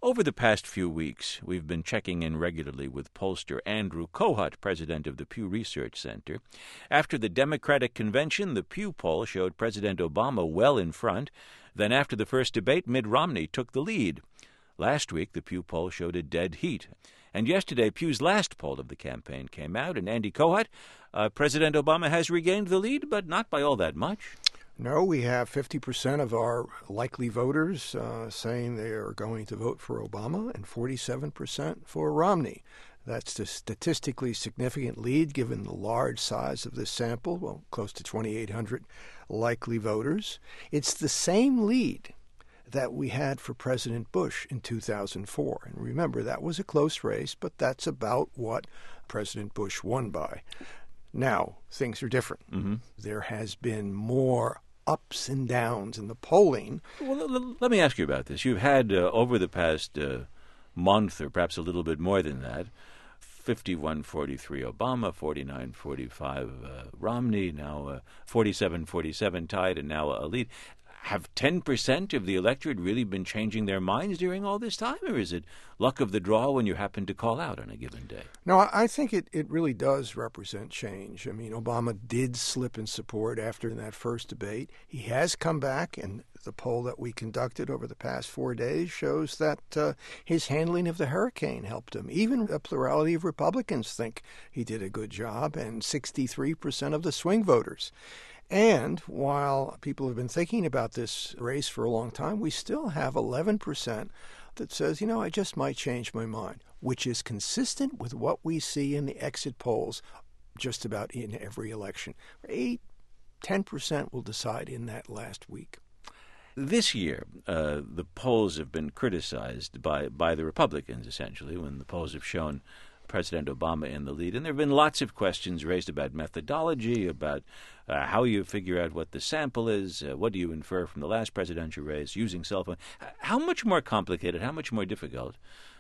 Over the past few weeks, we've been checking in regularly with pollster Andrew Kohut, president of the Pew Research Center. After the Democratic convention, the Pew poll showed President Obama well in front. Then after the first debate, Mitt Romney took the lead. Last week, the Pew poll showed a dead heat. And yesterday, Pew's last poll of the campaign came out, and Andy Kohut, President Obama has regained the lead, but not by all that much. No, we have 50% of our likely voters saying they are going to vote for Obama and 47% for Romney. That's a statistically significant lead given the large size of this sample, well, close to 2,800 likely voters. It's the same lead that we had for President Bush in 2004. And remember, that was a close race, but that's about what President Bush won by. Now, things are different. Mm-hmm. There has been more ups and downs in the polling. Well, let me ask you about this. You've had, over the past month, or perhaps a little bit more than that, 51-43 Obama, 49-45 Romney, now 47-47 tied, and now a lead. Have 10% of the electorate really been changing their minds during all this time, or is it luck of the draw when you happen to call out on a given day? No, I think it really does represent change. I mean, Obama did slip in support after that first debate. He has come back, and the poll that we conducted over the past 4 days shows that his handling of the hurricane helped him. Even a plurality of Republicans think he did a good job, and 63% of the swing voters. And while people have been thinking about this race for a long time, we still have 11% that says, I just might change my mind, which is consistent with what we see in the exit polls just about in every election. 10% will decide in that last week. This year, the polls have been criticized by the Republicans, essentially, when the polls have shown President Obama in the lead. And there have been lots of questions raised about methodology, about how you figure out what the sample is, what do you infer from the last presidential race, using cell phone. How much more complicated, how much more difficult,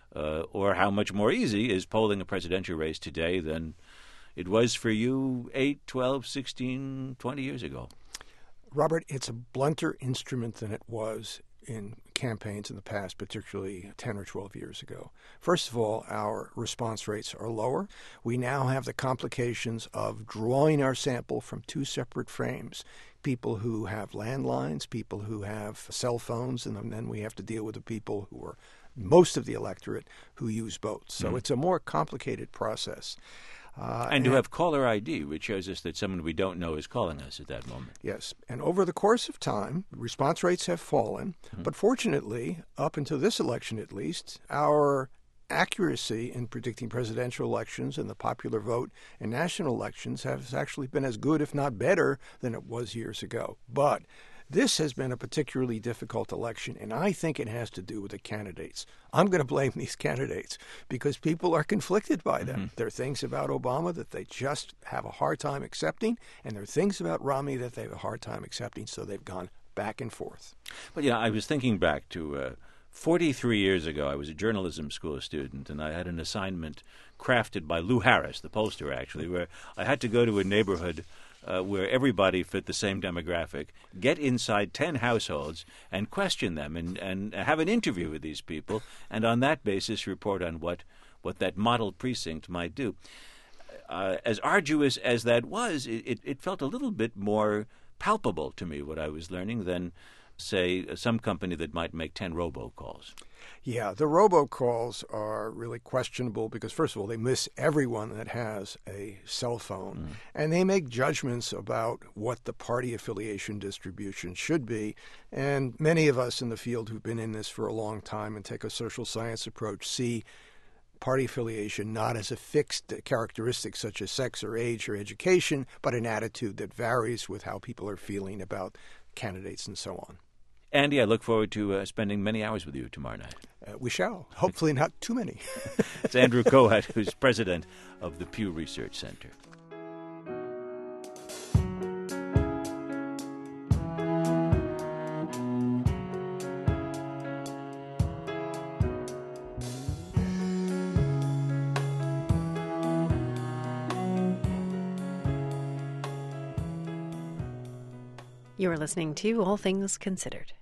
or how much more easy is polling a presidential race today than it was for you 8, 12, 16, 20 years ago? Robert, it's a blunter instrument than it was in campaigns in the past, particularly 10 or 12 years ago. First of all, our response rates are lower. We now have the complications of drawing our sample from two separate frames. People who have landlines, people who have cell phones, and then we have to deal with the people who are most of the electorate who use both. So it's a more complicated process. And to have caller ID, which shows us that someone we don't know is calling us at that moment. Yes. And over the course of time, response rates have fallen. But fortunately, up until this election at least, our accuracy in predicting presidential elections and the popular vote in national elections has actually been as good, if not better, than it was years ago. But this has been a particularly difficult election, and I think it has to do with the candidates. I'm going to blame these candidates because people are conflicted by them. There are things about Obama that they just have a hard time accepting, and there are things about Romney that they have a hard time accepting, so they've gone back and forth. But, I was thinking back to 43 years ago. I was a journalism school student, and I had an assignment crafted by Lou Harris, the pollster, actually, where I had to go to a neighborhood where everybody fit the same demographic, get inside 10 households and question them and have an interview with these people, and on that basis report on what that model precinct might do. As arduous as that was, it felt a little bit more palpable to me, what I was learning, than, say, some company that might make 10 robocalls. Yeah, the robocalls are really questionable because, first of all, they miss everyone that has a cell phone, and they make judgments about what the party affiliation distribution should be. And many of us in the field who've been in this for a long time and take a social science approach see party affiliation not as a fixed characteristic such as sex or age or education, but an attitude that varies with how people are feeling about candidates and so on. Andy, I look forward to spending many hours with you tomorrow night. We shall. Hopefully not too many. It's Andrew Kohut, who's president of the Pew Research Center. You are listening to All Things Considered.